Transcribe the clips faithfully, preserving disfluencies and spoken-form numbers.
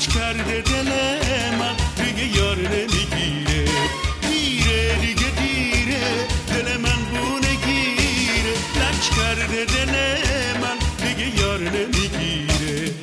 لج کرده دل من دیگه یار نمیگیره، دیره دیگه دیره دل من بونه گیره، لج کرده دل من دیگه یار نمیگیره.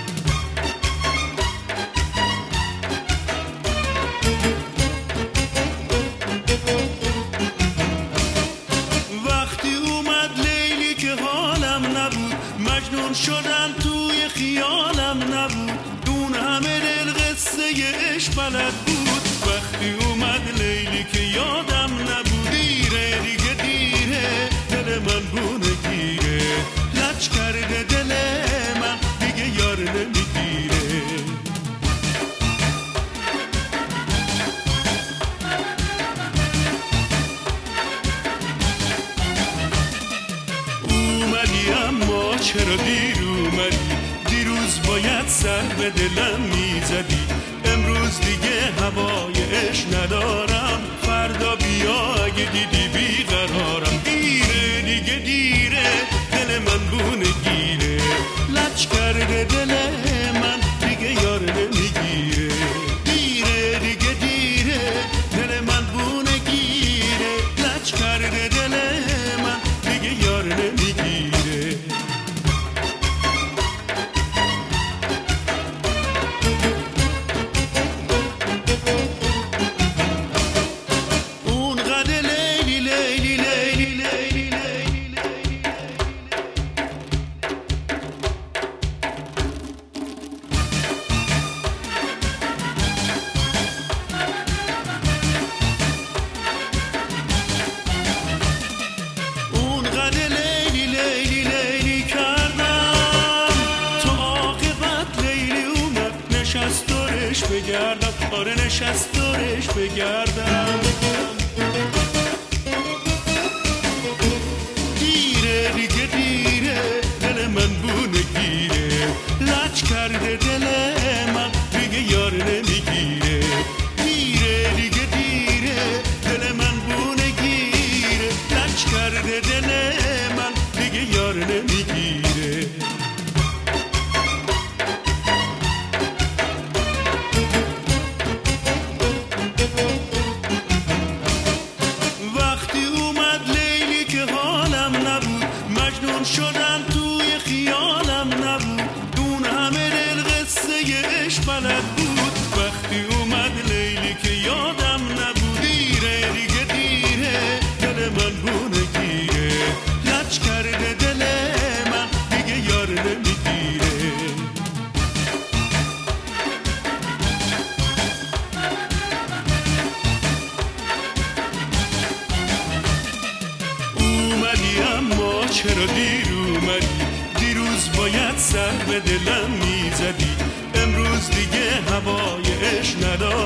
وقتی اومد لیلی که حالم نبود، مجنون شدم توی خیالم نبود، اون همه دل قصه عشق بلد بود. وقتی اومد لیلی که یادم نبود، دیره دیگه دیره دل من بونه گیره، لج کرده دل من دیگه یار نمیگیره. اومدی اما چرا دیر اومدی، دیروز باید سر به دلم میزدی، امروز دیگه هوای عشق ندارم، فردا بیا اگه دیدی بیقرارم. دیره دیگه دیره دل من بونه گیره، لج کرده دل من دیگه یار نمیگیره. دیره دیگه دیره دل من بونه گیره، لج کرده دل من دیگه یار نمیگیره. بگردم آره نشست دورش بگردم. دیره دیگه دیره دل من بونه گیره، لج کرده دل من دیگه یار نمیگیره. دیره دیگه دیره دل من بونه گیره، لج کرده دل من دیگه یار نمیگیره. شدم توی خیالم نبود، اون همه دل قصه عشق بلد بود. وقتی اومد لیلی که یادم نبود، دیره دیگه دیره دل من بونه گیره، لج کرده دل من دیگه یار نمیگیره. اومدی اما چرا دیر اومدی، دیروز باید سر به دلم میزدی، امروز دیگه هوای عشق ندارم،